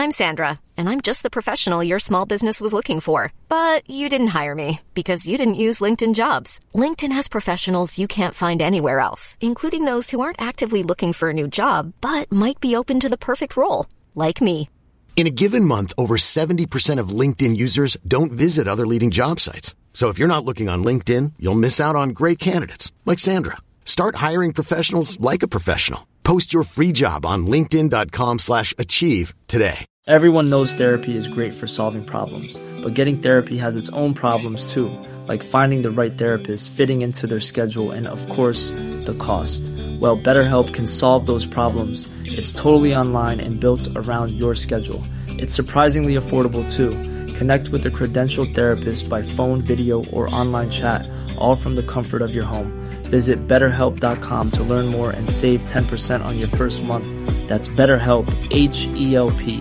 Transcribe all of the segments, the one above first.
I'm Sandra, and I'm just the professional your small business was looking for. But you didn't hire me because you didn't use LinkedIn Jobs. LinkedIn has professionals you can't find anywhere else, including those who aren't actively looking for a new job, but might be open to the perfect role, like me. In a given month, over 70% of LinkedIn users don't visit other leading job sites. So if you're not looking on LinkedIn, you'll miss out on great candidates like Sandra. Start hiring professionals like a professional. Post your free job on linkedin.com/achieve today. Everyone knows therapy is great for solving problems, but getting therapy has its own problems too, like finding the right therapist, fitting into their schedule, and of course, the cost. Well, BetterHelp can solve those problems. It's totally online and built around your schedule. It's surprisingly affordable too. Connect with a credentialed therapist by phone, video, or online chat, all from the comfort of your home. Visit BetterHelp.com to learn more and save 10% on your first month. That's BetterHelp, H-E-L-P.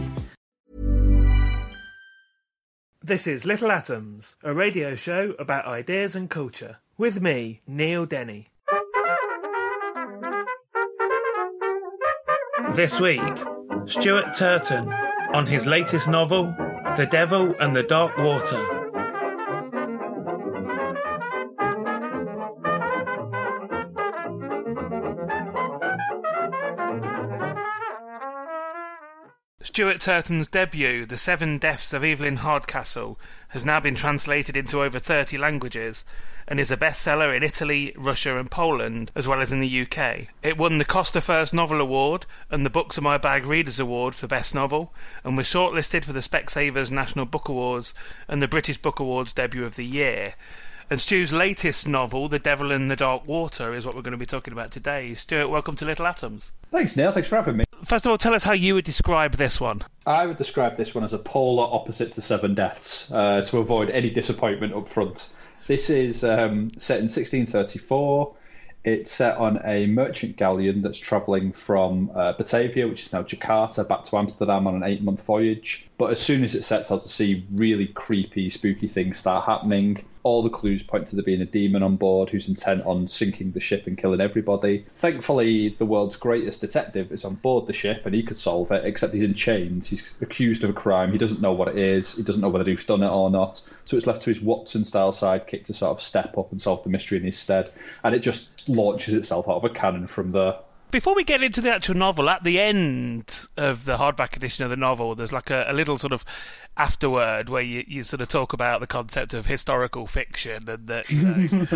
This is Little Atoms, a radio show about ideas and culture. With me, Neil Denny. This week, Stuart Turton on his latest novel, The Devil and the Dark Water. Stuart Turton's debut, The Seven Deaths of Evelyn Hardcastle, has now been translated into over 30 languages and is a bestseller in Italy, Russia and Poland, as well as in the UK. It won the Costa First Novel Award and the Books Are My Bag Readers Award for Best Novel, and was shortlisted for the Specsavers National Book Awards and the British Book Awards Debut of the Year. And Stu's latest novel, The Devil in the Dark Water, is what we're going to be talking about today. Stuart, welcome to Little Atoms. Thanks, Neil. Thanks for having me. First of all, tell us how you would describe this one. I would describe this one as a polar opposite to Seven Deaths, to avoid any disappointment up front. This is set in 1634. It's set on a merchant galleon that's travelling from Batavia, which is now Jakarta, back to Amsterdam on an 8-month voyage. But as soon as it sets out to sea, really creepy, spooky things start happening. All the clues point to there being a demon on board who's intent on sinking the ship and killing everybody. Thankfully, the world's greatest detective is on board the ship and he could solve it, except he's in chains. He's accused of a crime. He doesn't know what it is. He doesn't know whether he's done it or not. So it's left to his Watson-style sidekick to sort of step up and solve the mystery in his stead. And it just launches itself out of a cannon from there. Before we get into the actual novel, at the end of the hardback edition of the novel, there's like a little sort of afterword where you sort of talk about the concept of historical fiction and that, you know,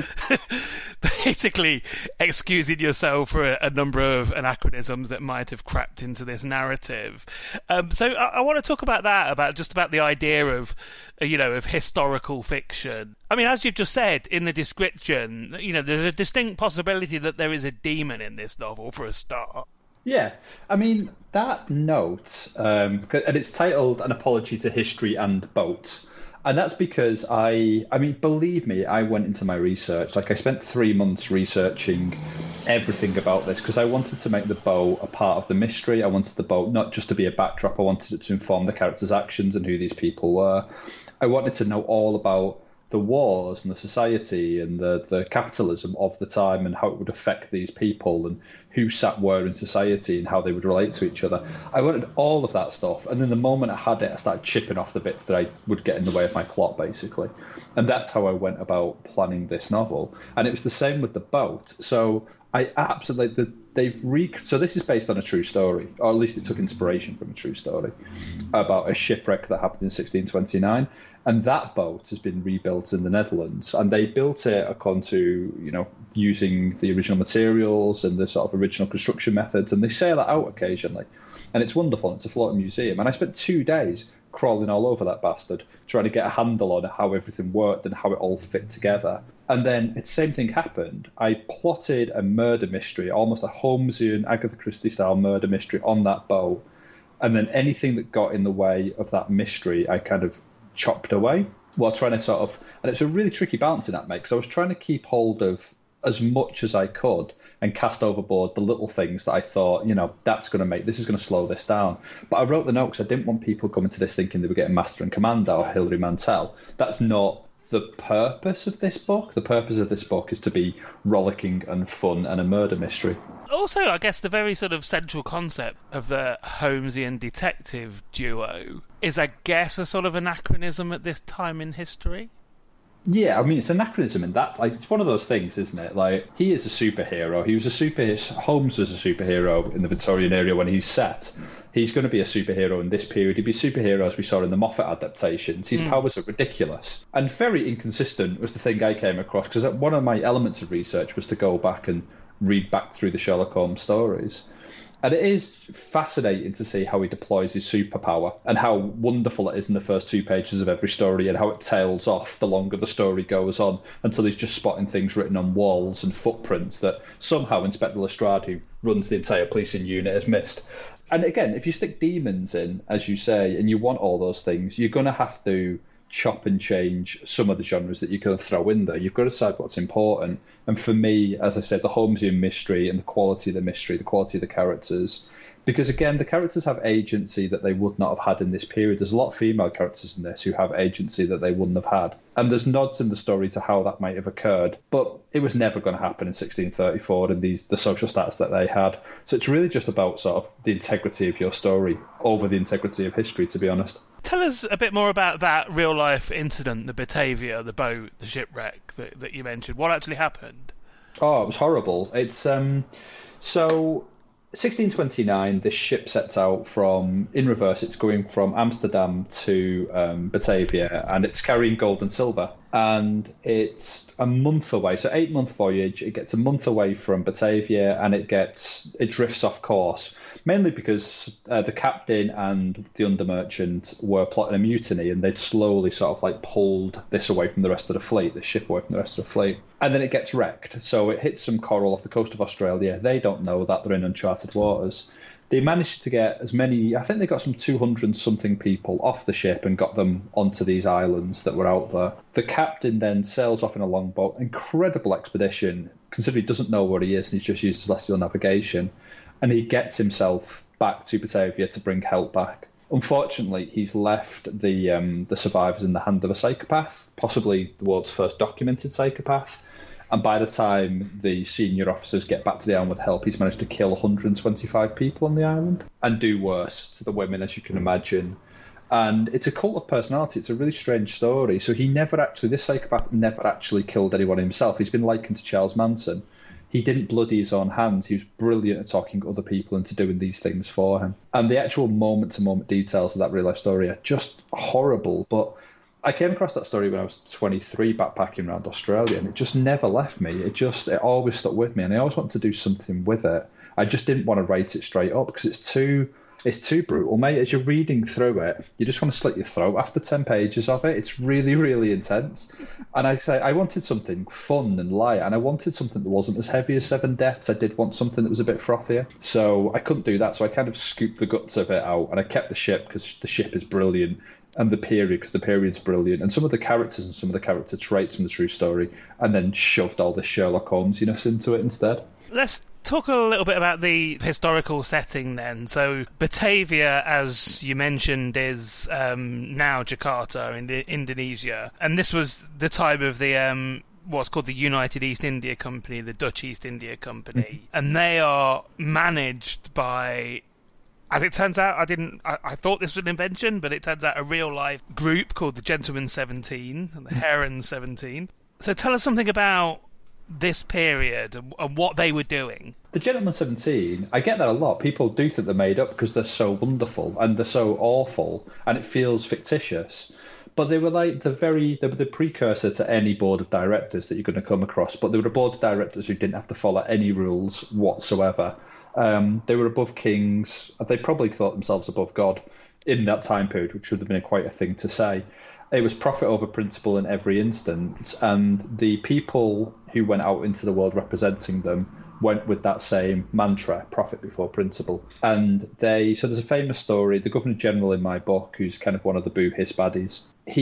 basically excusing yourself for a number of anachronisms that might have crept into this narrative. So I want to talk about that, about the idea of, you know, of historical fiction. I mean, as you've just said in the description, you know, there's a distinct possibility that there is a demon in this novel for a start. Yeah, I mean, that note, and it's titled An Apology to History and Boat. And that's because I mean, believe me, I went into my research. Like, I spent 3 months researching everything about this because I wanted to make the boat a part of the mystery. I wanted the boat not just to be a backdrop. I wanted it to inform the characters' actions and who these people were. I wanted to know all about the wars and the society and the capitalism of the time and how it would affect these people and who sat where in society and how they would relate to each other. I wanted all of that stuff. And then the moment I had it, I started chipping off the bits that I would get in the way of my plot, basically. And that's how I went about planning this novel. And it was the same with the boat. So I absolutely... So this is based on a true story, or at least it took inspiration from a true story, about a shipwreck that happened in 1629. And that boat has been rebuilt in the Netherlands, and they built it according to, you know, using the original materials and the sort of original construction methods, and they sail it out occasionally. And it's wonderful. It's a floating museum. And I spent 2 days crawling all over that bastard, trying to get a handle on how everything worked and how it all fit together. And then the same thing happened. I plotted a murder mystery, almost a Holmesian, Agatha Christie-style murder mystery on that boat. And then anything that got in the way of that mystery, I kind of chopped away while trying to sort of... And it's a really tricky balancing act, mate, because I was trying to keep hold of as much as I could and cast overboard the little things that I thought, you know, this is going to slow this down. But I wrote the note because I didn't want people coming to this thinking they were getting Master and Commander or Hilary Mantel. That's not the purpose of this book. The purpose of this book is to be rollicking and fun and a murder mystery. Also, I guess the very sort of central concept of the Holmesian detective duo is, I guess, a sort of anachronism at this time in history. Yeah, I mean, it's anachronism in that. Like, it's one of those things, isn't it? Like, he is a superhero. Holmes was a superhero in the Victorian era when he's set. He's going to be a superhero in this period. He'd be a superhero as we saw in the Moffat adaptations. His powers are ridiculous. And very inconsistent was the thing I came across, because one of my elements of research was to go back and read back through the Sherlock Holmes stories. And it is fascinating to see how he deploys his superpower and how wonderful it is in the first 2 pages of every story, and how it tails off the longer the story goes on until he's just spotting things written on walls and footprints that somehow Inspector Lestrade, who runs the entire policing unit, has missed. And again, if you stick demons in, as you say, and you want all those things, you're going to have to chop and change some of the genres that you're going to throw in there. You've got to decide what's important. And for me, as I said, the Holmesian mystery and the quality of the mystery, the quality of the characters, because again, the characters have agency that they would not have had in this period. There's a lot of female characters in this who have agency that they wouldn't have had. And there's nods in the story to how that might have occurred, but it was never going to happen in 1634 in the social status that they had. So it's really just about sort of the integrity of your story over the integrity of history, to be honest. Tell us a bit more about that real-life incident, the Batavia, the boat, the shipwreck that you mentioned. What actually happened? Oh, it was horrible. It's so 1629, this ship sets out in reverse. It's going from Amsterdam to Batavia, and it's carrying gold and silver. And it's a month away, so 8-month voyage. It gets a month away from Batavia, and it drifts off course, mainly because the captain and the undermerchant were plotting a mutiny, and they'd slowly sort of like pulled this away from the rest of the fleet, the ship away from the rest of the fleet. And then it gets wrecked. So it hits some coral off the coast of Australia. They don't know that. They're in uncharted waters. They managed to get as many, I think they got some 200-something people off the ship and got them onto these islands that were out there. The captain then sails off in a longboat. Incredible expedition, considering he doesn't know where he is and he's just used celestial navigation. And he gets himself back to Batavia to bring help back. Unfortunately, he's left the survivors in the hand of a psychopath, possibly the world's first documented psychopath. And by the time the senior officers get back to the island with help, he's managed to kill 125 people on the island and do worse to the women, as you can imagine. And it's a cult of personality. It's a really strange story. So this psychopath never actually killed anyone himself. He's been likened to Charles Manson. He didn't bloody his own hands. He was brilliant at talking other people into doing these things for him. And the actual moment-to-moment details of that real-life story are just horrible. But I came across that story when I was 23 backpacking around Australia, and it just never left me. It always stuck with me, and I always wanted to do something with it. I just didn't want to write it straight up because it's too brutal, mate. As you're reading through it, you just want to slit your throat after 10 pages of it. It's really, really intense. And I wanted something fun and light, and I wanted something that wasn't as heavy as Seven Deaths. I did want something that was a bit frothier. So I couldn't do that, so I kind of scooped the guts of it out, and I kept the ship because the ship is brilliant, and the period because the period's brilliant, and some of the characters and some of the character traits from the true story, and then shoved all this Sherlock Holmesiness into it instead. Let's talk a little bit about the historical setting then. So Batavia, as you mentioned, is now Jakarta in Indonesia, and this was the time of the what's called the United East India Company, the Dutch East India Company, and they are managed by, as it turns out, I thought this was an invention, but it turns out a real-life group called the Gentlemen 17, and the Heron 17. So tell us something about this period and what they were doing. The Gentlemen 17, I get that a lot. People do think they're made up because they're so wonderful and they're so awful and it feels fictitious. But they were like they were the precursor to any board of directors that you're going to come across. But they were a board of directors who didn't have to follow any rules whatsoever. They were above kings. They probably thought themselves above God in that time period, which would have been quite a thing to say. It was profit over principle in every instance, and the people who went out into the world representing them went with that same mantra, profit before principle. And so there's a famous story, the Governor General in my book, who's kind of one of the Boo Hiss baddies,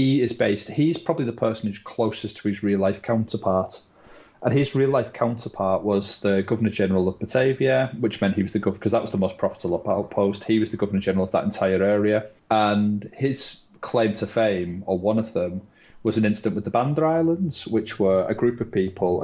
he's probably the person who's closest to his real-life counterpart. And his real-life counterpart was the Governor-General of Batavia, which meant he was the governor, because that was the most profitable outpost. He was the Governor-General of that entire area. And his claim to fame, or one of them, was an incident with the Banda Islands, which were a group of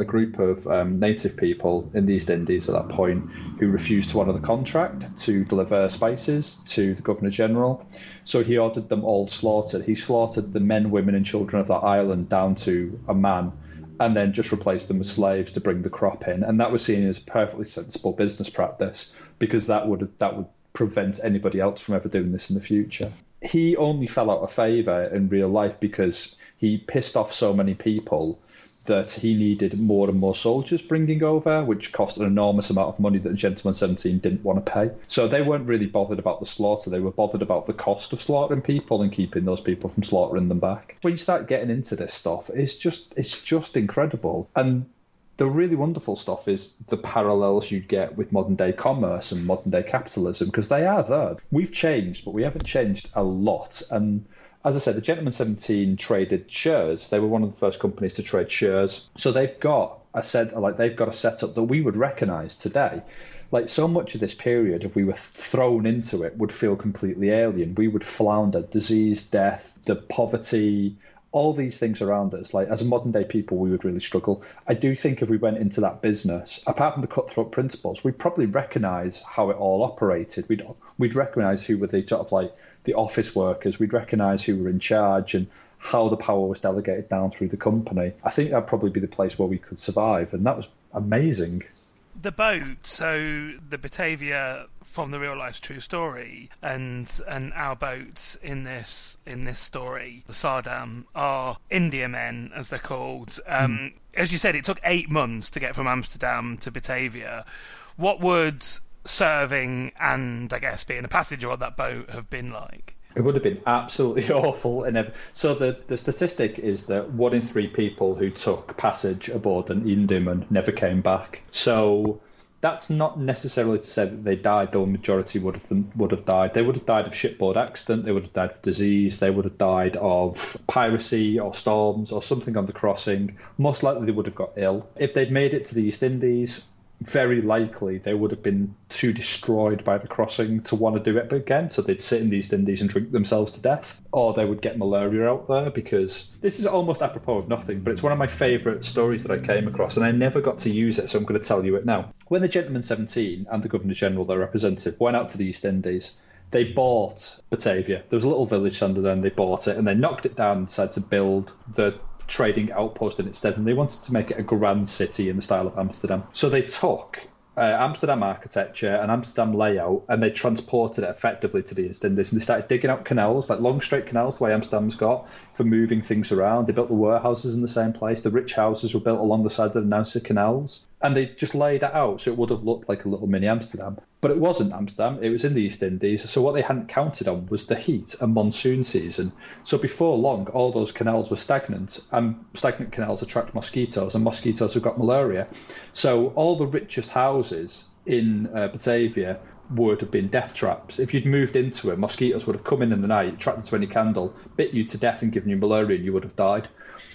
native people in the East Indies at that point who refused to honour the contract to deliver spices to the Governor-General. So he ordered them all slaughtered. He slaughtered the men, women and children of that island down to a man, and then just replaced them with slaves to bring the crop in. And that was seen as a perfectly sensible business practice, because that would prevent anybody else from ever doing this in the future. He only fell out of favour in real life because he pissed off so many people that he needed more and more soldiers bringing over, which cost an enormous amount of money that the Gentleman 17 didn't want to pay. So they weren't really bothered about the slaughter. They were bothered about the cost of slaughtering people and keeping those people from slaughtering them back. When you start getting into this stuff, it's just incredible. And the really wonderful stuff is the parallels you get with modern day commerce and modern day capitalism, because they are there. We've changed, but we haven't changed a lot. And as I said, the Gentleman 17 traded shares. They were one of the first companies to trade shares. So they've got a setup that we would recognise today. Like, so much of this period, if we were thrown into it, would feel completely alien. We would flounder. Disease, death, the poverty, all these things around us. Like, as a modern day people, we would really struggle. I do think if we went into that business, apart from the cutthroat principles, we'd probably recognise how it all operated. We'd recognise who were the sort of like the office workers. We'd recognise who were in charge and how the power was delegated down through the company. I think that'd probably be the place where we could survive, and that was amazing. The boat, so the Batavia from the real life true story, and our boats in this story, the Sardam, are Indiamen, as they're called. As you said, it took 8 months to get from Amsterdam to Batavia. What would serving and, I guess, being a passenger on that boat have been like? It would have been absolutely awful. So the statistic is that 1 in 3 people who took passage aboard an Indiaman never came back. So that's not necessarily to say that they died, though a majority would have died. They would have died of shipboard accident, they would have died of disease, they would have died of piracy or storms or something on the crossing. Most likely they would have got ill. If they'd made it to the East Indies, very likely they would have been too destroyed by the crossing to want to do it again, so they'd sit in the East Indies and drink themselves to death, or they would get malaria out there. Because this is almost apropos of nothing, but it's one of my favourite stories that I came across, and I never got to use it, so I'm going to tell you it now. When the Gentleman 17 and the Governor-General, their representative, went out to the East Indies, they bought Batavia. There was a little village under there, and they bought it, and they knocked it down and decided to build the trading outpost in its stead, and they wanted to make it a grand city in the style of Amsterdam. So they took Amsterdam architecture and Amsterdam layout, and they transported it effectively to the East Indies, and they started digging out canals, like long straight canals the way Amsterdam's got, for moving things around. They built the warehouses in the same place. The rich houses were built along the side of the Nassau canals, and they just laid it out so it would have looked like a little mini Amsterdam. But it wasn't Amsterdam, it was in the East Indies, so what they hadn't counted on was the heat and monsoon season. So before long, all those canals were stagnant, and stagnant canals attract mosquitoes, and mosquitoes have got malaria. So all the richest houses in Batavia would have been death traps. If you'd moved into it, mosquitoes would have come in the night, attracted to any candle, bit you to death and given you malaria, and you would have died.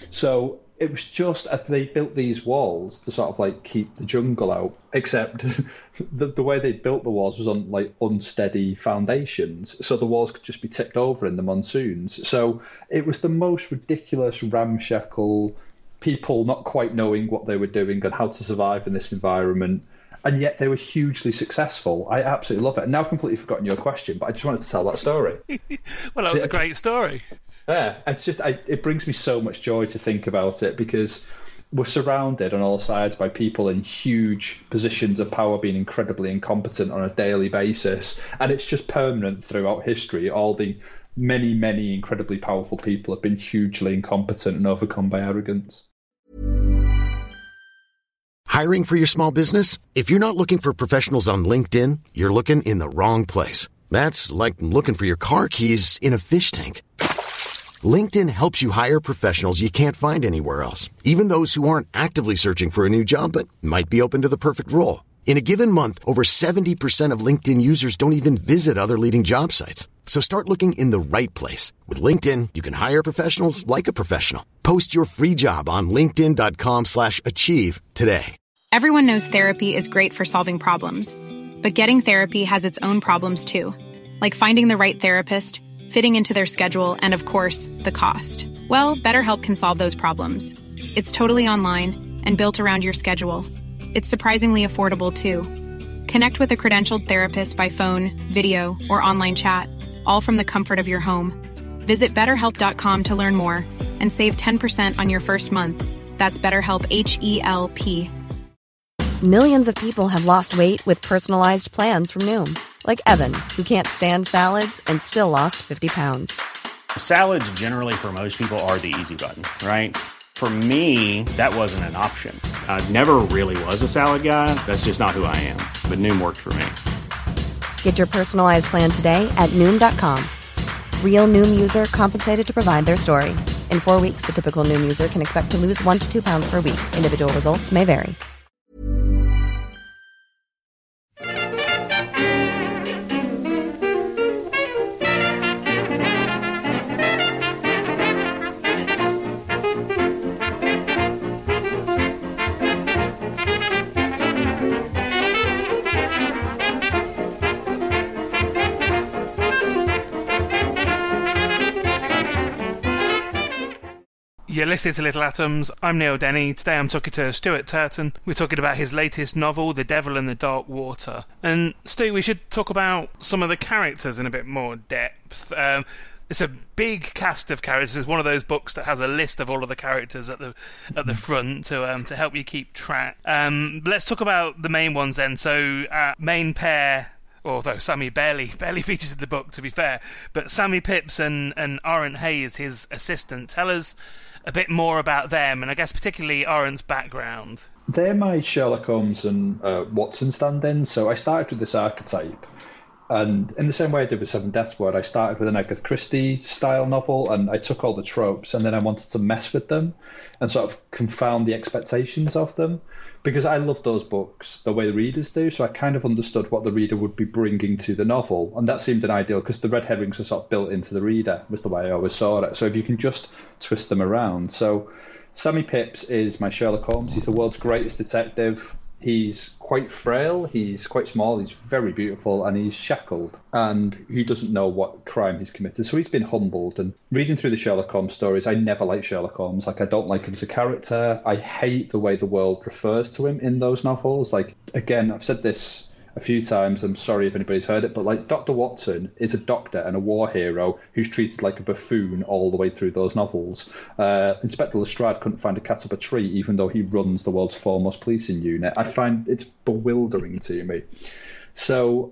So it was just as they built these walls to sort of like keep the jungle out, except the way they built the walls was on like unsteady foundations, so the walls could just be tipped over in the monsoons. So it was the most ridiculous, ramshackle, people not quite knowing what they were doing and how to survive in this environment. And yet they were hugely successful. I absolutely love it. And now I've completely forgotten your question, but I just wanted to tell that story. Well, that was a great story. Yeah, it brings me so much joy to think about it, because we're surrounded on all sides by people in huge positions of power being incredibly incompetent on a daily basis. And it's just permanent throughout history. All the many, many incredibly powerful people have been hugely incompetent and overcome by arrogance. Hiring for your small business? If you're not looking for professionals on LinkedIn, you're looking in the wrong place. That's like looking for your car keys in a fish tank. LinkedIn helps you hire professionals you can't find anywhere else, even those who aren't actively searching for a new job but might be open to the perfect role. In a given month, over 70% of LinkedIn users don't even visit other leading job sites. So start looking in the right place. With LinkedIn, you can hire professionals like a professional. Post your free job on linkedin.com/achieve today. Everyone knows therapy is great for solving problems, but getting therapy has its own problems too, like finding the right therapist, fitting into their schedule, and of course, the cost. Well, BetterHelp can solve those problems. It's totally online and built around your schedule. It's surprisingly affordable, too. Connect with a credentialed therapist by phone, video, or online chat, all from the comfort of your home. Visit BetterHelp.com to learn more and save 10% on your first month. That's BetterHelp, H-E-L-P. Millions of people have lost weight with personalized plans from Noom. Like Evan, who can't stand salads and still lost 50 pounds. Salads generally for most people are the easy button, right? For me, that wasn't an option. I never really was a salad guy. That's just not who I am. But Noom worked for me. Get your personalized plan today at Noom.com. Real Noom user compensated to provide their story. In 4 weeks, the typical Noom user can expect to lose 1 to 2 pounds per week. Individual results may vary. You're listening to Little Atoms. I'm Neil Denny. Today I'm talking to Stuart Turton. We're talking about his latest novel, The Devil in the Dark Water. And Stu, we should talk about some of the characters in a bit more depth. It's a big cast of characters. It's one of those books that has a list of all of the characters at the front to help you keep track. Let's talk about the main ones then. So main pair, although Sammy barely features in the book, to be fair, but Sammy Pipps and Arent Hayes, his assistant. Tell us a bit more about them, and I guess particularly Arent's background. They're my Sherlock Holmes and Watson stand-ins. So I started with this archetype, and in the same way I did with Seven Deaths Ward, I started with an Agatha Christie style novel, and I took all the tropes, and then I wanted to mess with them and sort of confound the expectations of them, because I love those books the way the readers do. So I kind of understood what the reader would be bringing to the novel, and that seemed an ideal, because the red herrings are sort of built into the reader, was the way I always saw it. So if you can just twist them around. So Sammy Pipps is my Sherlock Holmes. He's the world's greatest detective. He's quite frail, he's quite small, he's very beautiful, and he's shackled, and he doesn't know what crime he's committed. So he's been humbled. And reading through the Sherlock Holmes stories, I never liked Sherlock Holmes. Like, I don't like him as a character. I hate the way the world refers to him in those novels. Like, again, I've said this a few times, I'm sorry if anybody's heard it, but like, Dr. Watson is a doctor and a war hero who's treated like a buffoon all the way through those novels. Inspector Lestrade couldn't find a cat up a tree, even though he runs the world's foremost policing unit. I find it's bewildering to me. So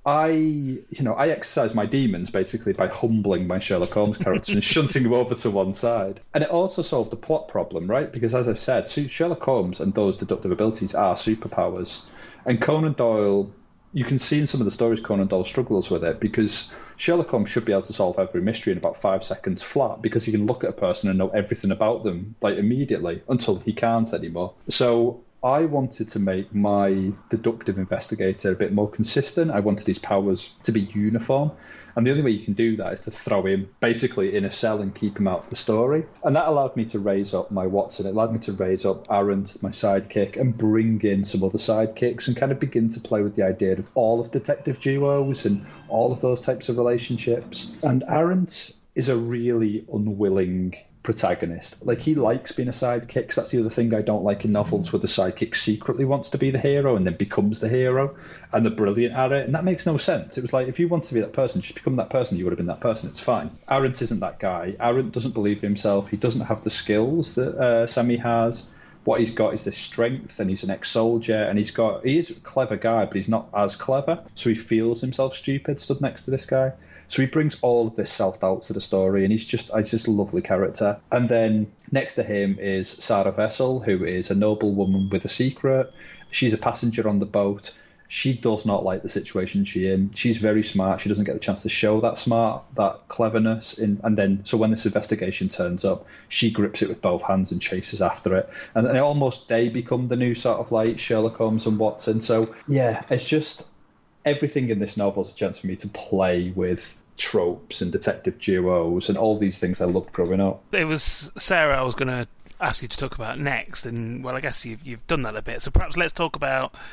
I exercise my demons basically by humbling my Sherlock Holmes character and shunting him over to one side. And it also solved the plot problem, right? Because as I said, Sherlock Holmes and those deductive abilities are superpowers. And Conan Doyle, you can see in some of the stories Conan Doyle struggles with it, because Sherlock Holmes should be able to solve every mystery in about 5 seconds flat, because he can look at a person and know everything about them like immediately, until he can't anymore. So I wanted to make my deductive investigator a bit more consistent. I wanted his powers to be uniform. And the only way you can do that is to throw him basically in a cell and keep him out of the story. And that allowed me to raise up my Watson. It allowed me to raise up Arent, my sidekick, and bring in some other sidekicks and kind of begin to play with the idea of all of detective duos and all of those types of relationships. And Arent is a really unwilling protagonist. Like, he likes being a sidekick. So that's the other thing I don't like in novels, where the sidekick secretly wants to be the hero and then becomes the hero, and they're brilliant at it, and that makes no sense. It was like, if you want to be that person, just become that person. You would have been that person. It's fine. Arent isn't that guy. Arent doesn't believe in himself. He doesn't have the skills that Sammy has. What he's got is this strength, and he's an ex-soldier, and he is a clever guy, but he's not as clever, so he feels himself stupid stood next to this guy. So he brings all of this self-doubt to the story, and he's just a lovely character. And then next to him is Sarah Vessel, who is a noblewoman with a secret. She's a passenger on the boat. She does not like the situation she's in. She's very smart. She doesn't get the chance to show that cleverness. And then, so when this investigation turns up, she grips it with both hands and chases after it. And almost they become the new sort of like Sherlock Holmes and Watson. So yeah, it's just everything in this novel is a chance for me to play with tropes and detective duos and all these things I loved growing up. It was Sarah I was going to ask you to talk about next, and well, I guess you've done that a bit. So perhaps let's talk about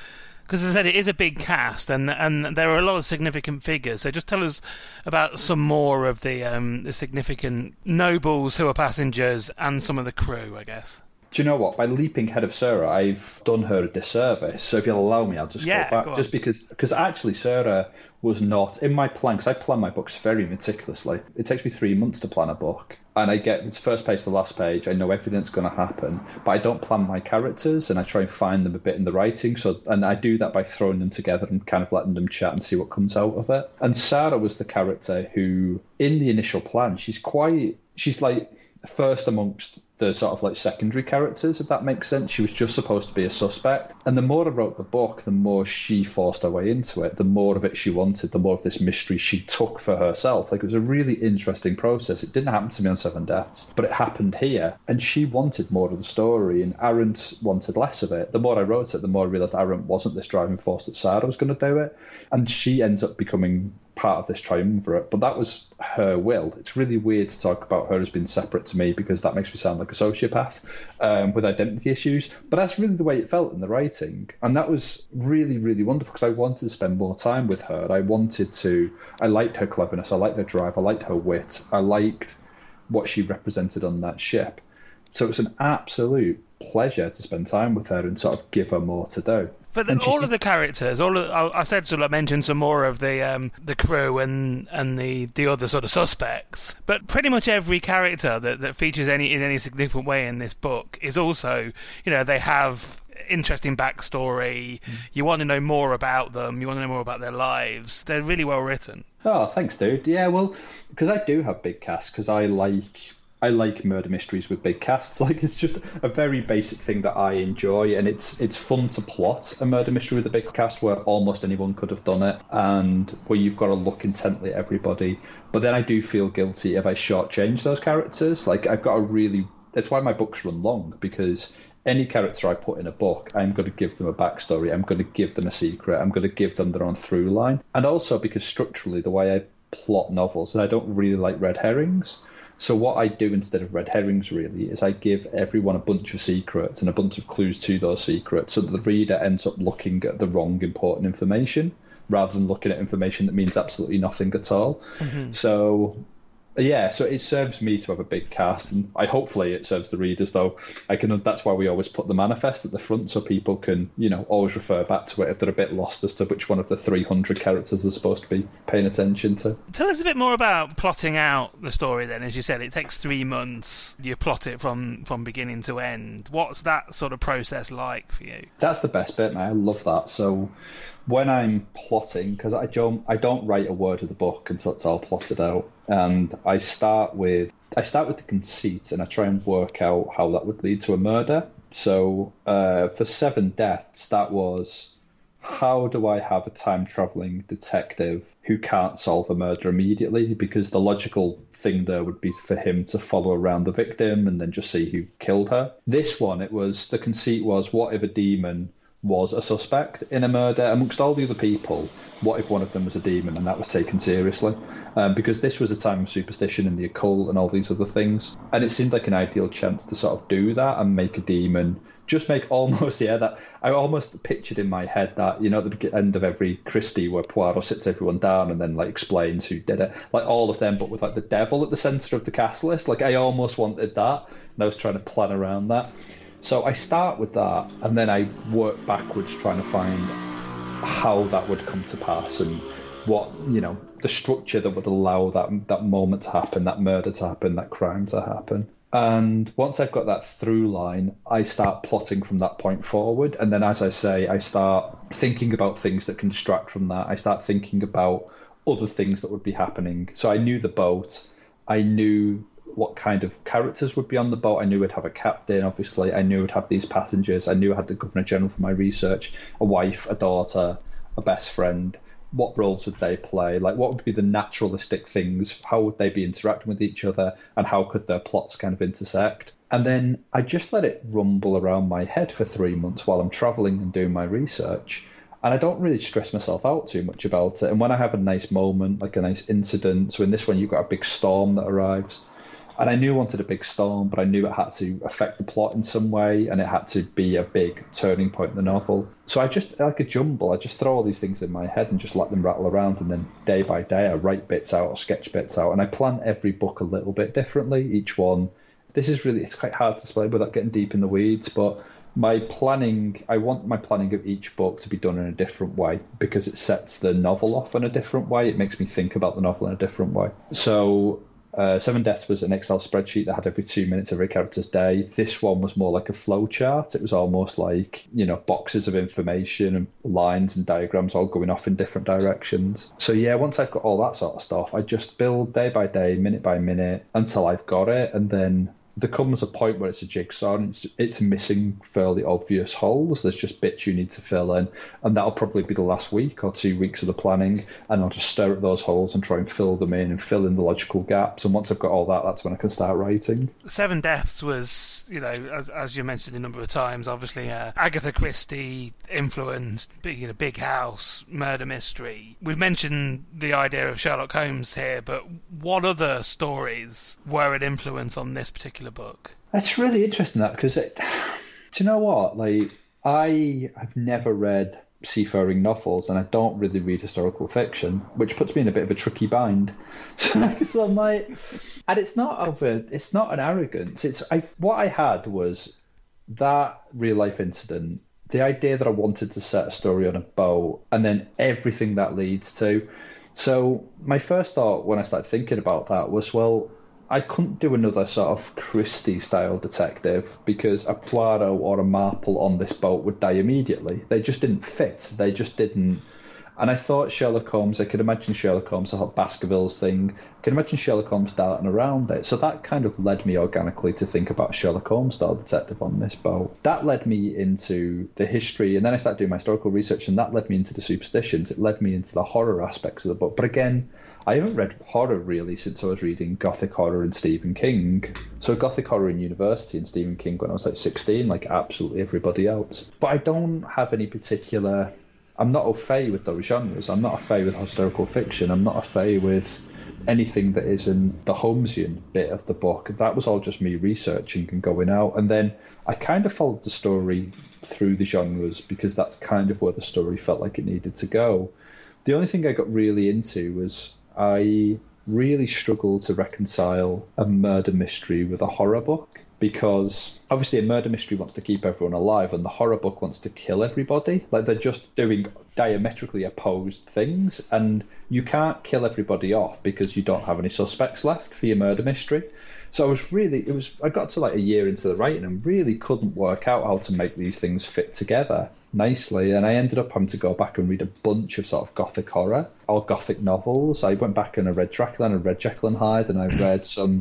Because as I said, it is a big cast, and there are a lot of significant figures. So just tell us about some more of the significant nobles who are passengers and some of the crew, I guess. Do you know what? By leaping ahead of Sarah, I've done her a disservice. So if you'll allow me, I'll just go back. Go just because actually Sarah was not in my plan, because I plan my books very meticulously. It takes me 3 months to plan a book. And I get it's first page to last page. I know everything that's going to happen, but I don't plan my characters, and I try and find them a bit in the writing. And I do that by throwing them together and kind of letting them chat and see what comes out of it. And Sarah was the character who, in the initial plan, she's like first amongst the sort of like secondary characters, if that makes sense. She was just supposed to be a suspect. And the more I wrote the book, the more she forced her way into it, the more of it she wanted, the more of this mystery she took for herself. Like, it was a really interesting process. It didn't happen to me on Seven Deaths, but it happened here. And she wanted more of the story, and Aaron wanted less of it. The more I wrote it, the more I realised Aaron wasn't this driving force that Sarah was going to do it. And she ends up becoming part of this triumvirate, but that was her will. It's really weird to talk about her as being separate to me, because that makes me sound like a sociopath with identity issues, but that's really the way it felt in the writing. And that was really, really wonderful, because I wanted to spend more time with her. I liked her cleverness, I liked her drive, I liked her wit, I liked what she represented on that ship. So it was an absolute pleasure to spend time with her and sort of give her more to do. But all of the characters, I said sort of mention some more of the crew and the other sort of suspects. But pretty much every character that features in any significant way in this book is also, they have interesting backstory. You want to know more about them. You want to know more about their lives. They're really well written. Oh, thanks, dude. Yeah, well, because I do have big casts, because I like murder mysteries with big casts. Like, it's just a very basic thing that I enjoy, and it's fun to plot a murder mystery with a big cast where almost anyone could have done it, and where you've got to look intently at everybody. But then I do feel guilty if I shortchange those characters. Like, that's why my books run long, because any character I put in a book, I'm going to give them a backstory, I'm going to give them a secret, I'm going to give them their own through line. And also because structurally, the way I plot novels, and I don't really like red herrings. So what I do instead of red herrings, really, is I give everyone a bunch of secrets and a bunch of clues to those secrets, so that the reader ends up looking at the wrong important information rather than looking at information that means absolutely nothing at all. Mm-hmm. So it serves me to have a big cast, and hopefully it serves the readers, though. That's why we always put the manifest at the front, so people can, always refer back to it if they're a bit lost as to which one of the 300 characters they're supposed to be paying attention to. Tell us a bit more about plotting out the story then. As you said, it takes 3 months. You plot it from beginning to end. What's that sort of process like for you? That's the best bit, man. I love that. So when I'm plotting, because I don't write a word of the book until it's all plotted out, and I start with the conceit, and I try and work out how that would lead to a murder. So for Seven Deaths, that was, how do I have a time-travelling detective who can't solve a murder immediately? Because the logical thing there would be for him to follow around the victim and then just see who killed her. This one, the conceit was, what if a demon was a suspect in a murder amongst all the other people? What if one of them was a demon and that was taken seriously? Because this was a time of superstition and the occult and all these other things, and it seemed like an ideal chance to sort of do that and make a demon. Just make almost, that I almost pictured in my head that, at the end of every Christie where Poirot sits everyone down and then like explains who did it, like all of them, but with like the devil at the centre of the cast list. Like, I almost wanted that, and I was trying to plan around that. So I start with that, and then I work backwards trying to find how that would come to pass, and what, the structure that would allow that moment to happen, that murder to happen, that crime to happen. And once I've got that through line, I start plotting from that point forward. And then, as I say, I start thinking about things that can distract from that. I start thinking about other things that would be happening. So I knew the boat. I knew what kind of characters would be on the boat. I knew I'd have a captain, obviously. I knew I'd have these passengers. I knew I had the Governor General for my research, a wife, a daughter, a best friend. What roles would they play? Like, what would be the naturalistic things? How would they be interacting with each other? And how could their plots kind of intersect? And then I just let it rumble around my head for 3 months while I'm travelling and doing my research. And I don't really stress myself out too much about it. And when I have a nice moment, like a nice incident, so in this one you've got a big storm that arrives, And I knew I wanted a big storm, but I knew it had to affect the plot in some way, and it had to be a big turning point in the novel. So I just, like a jumble, I just throw all these things in my head and just let them rattle around, and then day by day I write bits out or sketch bits out, and I plan every book a little bit differently. Each one, it's quite hard to explain without getting deep in the weeds, but I want my planning of each book to be done in a different way because it sets the novel off in a different way. It makes me think about the novel in a different way. So Seven Deaths was an Excel spreadsheet that had every 2 minutes every character's day. This one was more like a flow chart. It was almost like, boxes of information and lines and diagrams all going off in different directions. So yeah, once I've got all that sort of stuff, I just build day by day, minute by minute until I've got it, and then there comes a point where it's a jigsaw and it's missing fairly obvious holes. There's just bits you need to fill in, and that'll probably be the last week or 2 weeks of the planning, and I'll just stare at those holes and try and fill them in and fill in the logical gaps. And once I've got all that, that's when I can start writing. Seven Deaths was, as you mentioned a number of times, obviously Agatha Christie influenced, big house, murder mystery. We've mentioned the idea of Sherlock Holmes here, but what other stories were an influence on this particular book? That's really interesting, that, because do you know what? Like, I have never read seafaring novels, and I don't really read historical fiction, which puts me in a bit of a tricky bind. So I'm like, and it's not an arrogance. What I had was that real life incident, the idea that I wanted to set a story on a boat, and then everything that leads to. So my first thought when I started thinking about that was, well, I couldn't do another sort of Christie-style detective because a Poirot or a Marple on this boat would die immediately. They just didn't fit. They just didn't. And I thought Sherlock Holmes, I could imagine Sherlock Holmes, the Baskervilles thing. I could imagine Sherlock Holmes darting around it. So that kind of led me organically to think about Sherlock Holmes-style detective on this boat. That led me into the history, and then I started doing my historical research, and that led me into the superstitions. It led me into the horror aspects of the book. But again, I haven't read horror really since I was reading Gothic horror and Stephen King. So Gothic horror in university and Stephen King when I was like 16, like absolutely everybody else. But I don't have any particular... I'm not au fait with those genres. I'm not au fait with historical fiction. I'm not au fait with anything that isn't the Holmesian bit of the book. That was all just me researching and going out. And then I kind of followed the story through the genres because that's kind of where the story felt like it needed to go. The only thing I got really into was I really struggled to reconcile a murder mystery with a horror book, because obviously a murder mystery wants to keep everyone alive and the horror book wants to kill everybody. Like, they're just doing diametrically opposed things, and you can't kill everybody off because you don't have any suspects left for your murder mystery. So I got to like a year into the writing and really couldn't work out how to make these things fit together nicely, and I ended up having to go back and read a bunch of sort of Gothic horror or Gothic novels. I went back and I read Dracula and I read Jekyll and Hyde, and I read some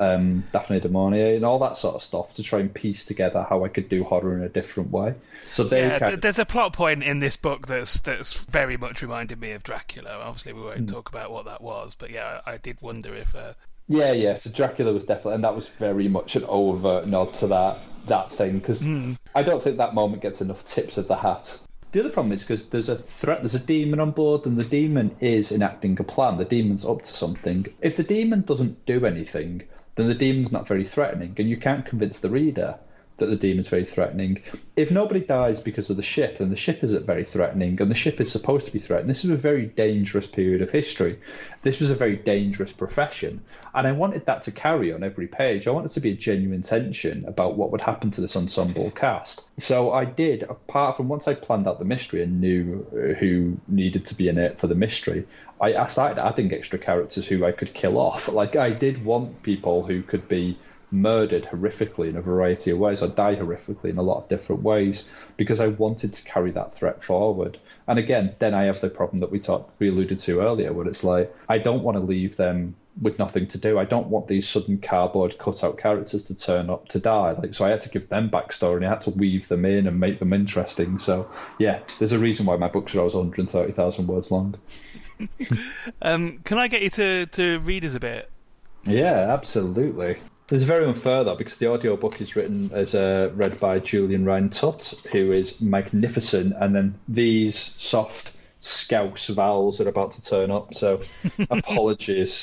Daphne du Maurier and all that sort of stuff to try and piece together how I could do horror in a different way. So there's a plot point in this book that's very much reminded me of Dracula. Obviously we won't talk about what that was, but yeah, I did wonder if Yeah, so Dracula was definitely, and that was very much an overt nod to that thing, because I don't think that moment gets enough tips of the hat. The other problem is because there's a threat, there's a demon on board, and the demon is enacting a plan. The demon's up to something. If the demon doesn't do anything, then the demon's not very threatening, and you can't convince the reader that the demon's very threatening. If nobody dies because of the ship, then the ship isn't very threatening, and the ship is supposed to be threatened. This is a very dangerous period of history. This was a very dangerous profession, and I wanted that to carry on every page. I wanted to be a genuine tension about what would happen to this ensemble cast. So I did, apart from once I planned out the mystery and knew who needed to be in it for the mystery, I started adding extra characters who I could kill off. Like, I did want people who could be murdered horrifically in a variety of ways, or die horrifically in a lot of different ways, because I wanted to carry that threat forward. And again, then I have the problem that we alluded to earlier, where it's like, I don't want to leave them with nothing to do. I don't want these sudden cardboard cutout characters to turn up to die. So I had to give them backstory, and I had to weave them in and make them interesting. So yeah, there's a reason why my books are always 130,000 words long. Can I get you to read us a bit? Yeah, absolutely. There's very unfair though, because the audiobook is written as read by Julian Ryan Tutt, who is magnificent, and then these soft scouse vowels are about to turn up, so apologies.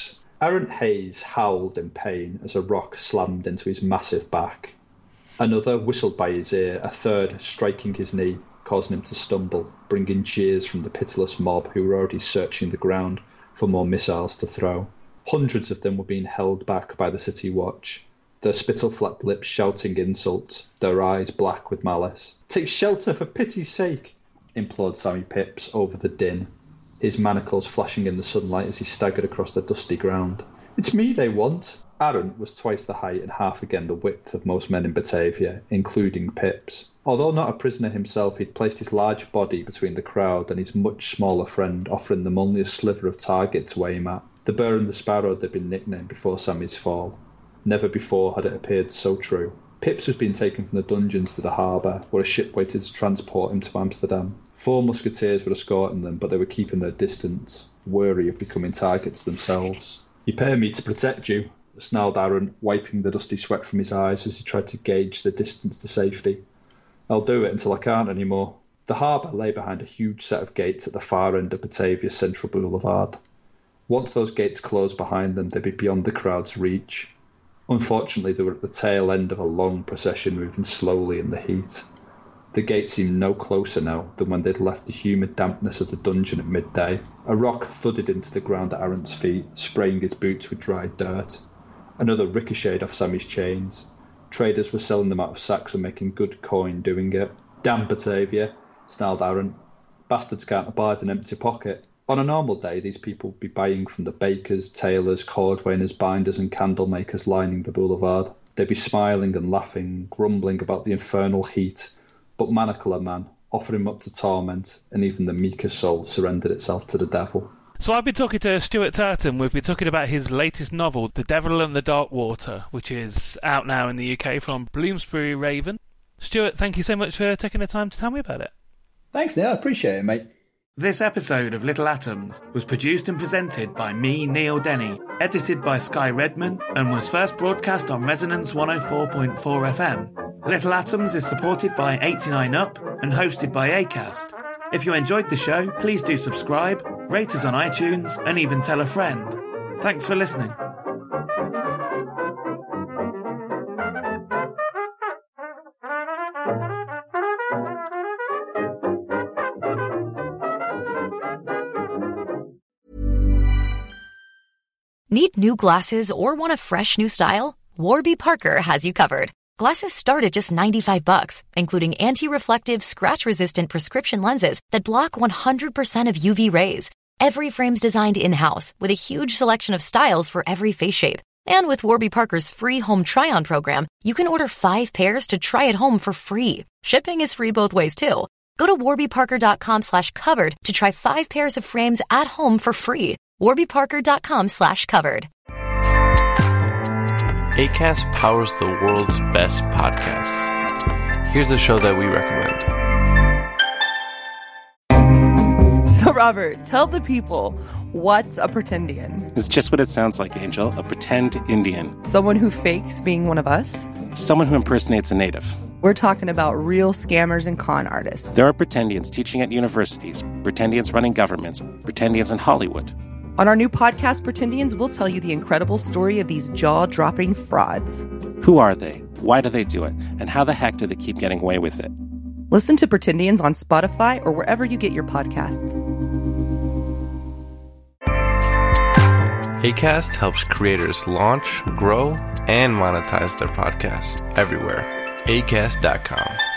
Arent Hayes howled in pain as a rock slammed into his massive back. Another whistled by his ear, a third striking his knee, causing him to stumble, bringing cheers from the pitiless mob who were already searching the ground for more missiles to throw. Hundreds of them were being held back by the city watch, their spittle-flecked lips shouting insults, their eyes black with malice. "Take shelter for pity's sake," implored Sammy Pips over the din, his manacles flashing in the sunlight as he staggered across the dusty ground. "It's me they want." Arent was twice the height and half again the width of most men in Batavia, including Pips. Although not a prisoner himself, he'd placed his large body between the crowd and his much smaller friend, offering them only a sliver of target to aim at. The Burr and the Sparrow had been nicknamed before Sammy's fall. Never before had it appeared so true. Pips was being taken from the dungeons to the harbour, where a ship waited to transport him to Amsterdam. 4 musketeers were escorting them, but they were keeping their distance, wary of becoming targets themselves. "You pay me to protect you," snarled Arent, wiping the dusty sweat from his eyes as he tried to gauge the distance to safety. "I'll do it until I can't anymore." The harbour lay behind a huge set of gates at the far end of Batavia's central boulevard. Once those gates closed behind them, they'd be beyond the crowd's reach. Unfortunately, they were at the tail end of a long procession moving slowly in the heat. The gate seemed no closer now than when they'd left the humid dampness of the dungeon at midday. A rock thudded into the ground at Arent's feet, spraying his boots with dried dirt. Another ricocheted off Sammy's chains. Traders were selling them out of sacks and making good coin doing it. "Damn Batavia," snarled Arent. "Bastards can't abide an empty pocket." On a normal day, these people would be buying from the bakers, tailors, cordwainers, binders and candle makers lining the boulevard. They'd be smiling and laughing, grumbling about the infernal heat, but Manacle man offered him up to torment, and even the meekest soul surrendered itself to the devil. So I've been talking to Stuart Turton. We've been talking about his latest novel, The Devil and the Dark Water, which is out now in the UK from Bloomsbury Raven. Stuart, thank you so much for taking the time to tell me about it. Thanks, Neil. I appreciate it, mate. This episode of Little Atoms was produced and presented by me, Neil Denny, edited by Sky Redman, and was first broadcast on Resonance 104.4 FM. Little Atoms is supported by 89UP and hosted by Acast. If you enjoyed the show, please do subscribe, rate us on iTunes, and even tell a friend. Thanks for listening. Need new glasses or want a fresh new style? Warby Parker has you covered. Glasses start at just $95, including anti-reflective, scratch-resistant prescription lenses that block 100% of UV rays. Every frame's designed in-house with a huge selection of styles for every face shape. And with Warby Parker's free home try-on program, you can order 5 pairs to try at home for free. Shipping is free both ways, too. Go to warbyparker.com/covered to try 5 pairs of frames at home for free. warbyparker.com/covered. Acast powers the world's best podcasts. Here's a show that we recommend. So, Robert, tell the people, what's a pretendian? It's just what it sounds like, Angel. A pretend Indian. Someone who fakes being one of us? Someone who impersonates a native. We're talking about real scammers and con artists. There are pretendians teaching at universities, pretendians running governments, pretendians in Hollywood. On our new podcast, Pretendians, we'll tell you the incredible story of these jaw-dropping frauds. Who are they? Why do they do it? And how the heck do they keep getting away with it? Listen to Pretendians on Spotify or wherever you get your podcasts. Acast helps creators launch, grow, and monetize their podcasts everywhere. Acast.com.